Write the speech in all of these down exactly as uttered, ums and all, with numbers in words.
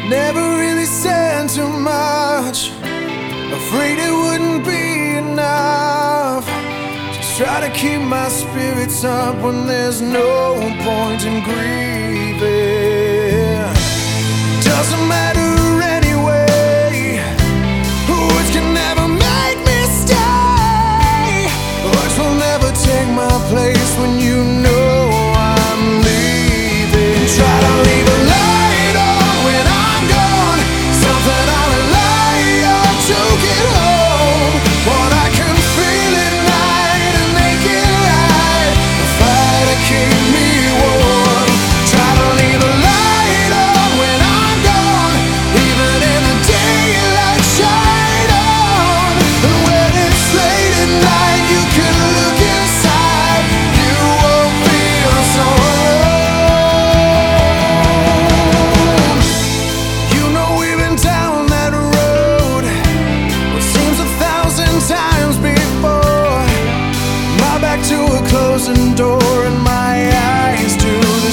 Never really said too much, afraid it wouldn't be enough. Just try to keep my spirits up when there's no point in grieving. Doesn't matter anyway, words can never make me stay. Words will never take my place when you know I'm leaving. Try to leave a light on when I'm gone, something I rely on to get home. What I can feel at night, a naked light, a fire to keep me warm. Try to leave a light on when I'm gone, even in the daylight shine on. And when it's late at night, you can look inside, you won't feel so alone. You know we've been down that road, what seems a thousand times before. My back to a closing door and my eyes to the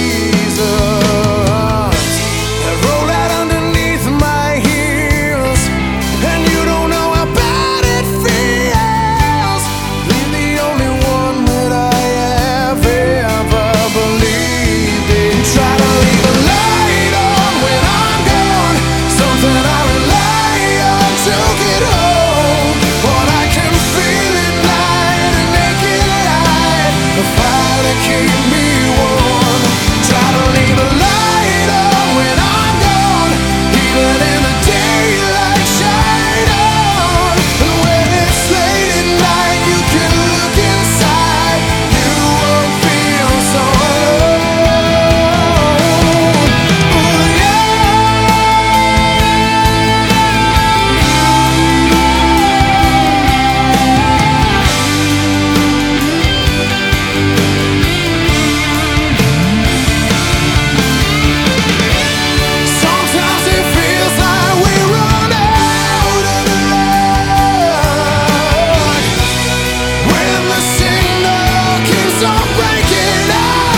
seasons that roll out underneath my heels. And you don't know how bad it feels. Leave the only one that I have ever believed in. Try to leave a light on when I'm gone, something I rely on to get home. What I can feel at night, a naked light, a fire to keep me warm. Try to leave a light on when I'm gone, even in the daylight shine on. And when it's late at night, you can look inside, you won't feel so alone. Ooh, sometimes it feels like we run out of luck when the signal keeps on breaking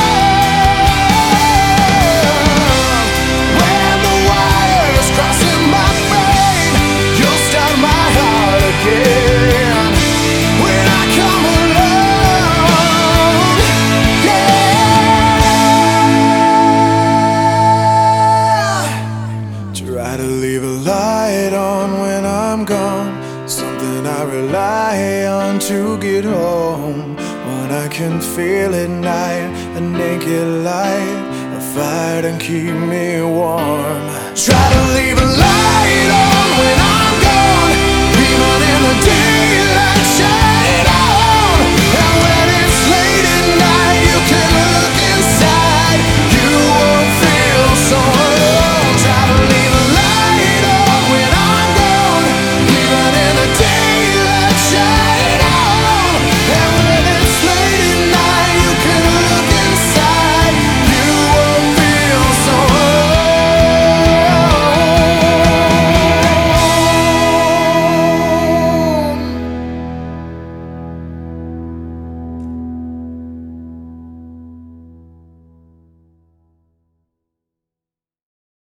up. When the wires cross in my brain, you'll start my heart again. When I come alone, yeah. Try to leave a light on when I'm gone, something I rely on to get home. When I can feel at night, a naked light, a fire to keep me warm. Try to leave a light on